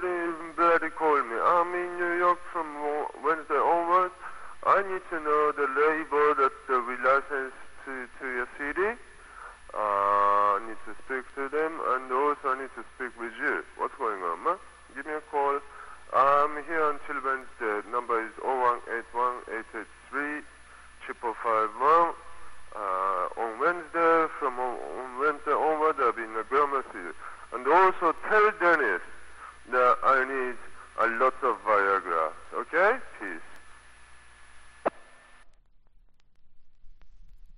Brady called me. I'm in New York from Wednesday onwards. I need to know the label that we license to your city. I need to speak to them, and also I need to speak with you. What's going on, man? Give me a call. I'm here until Wednesday. Number is 01818835551. On Wednesday, on Wednesday onward, I'll be in Gramercy. And also tell Dennis that I need a lot of Viagra. Okay? Peace.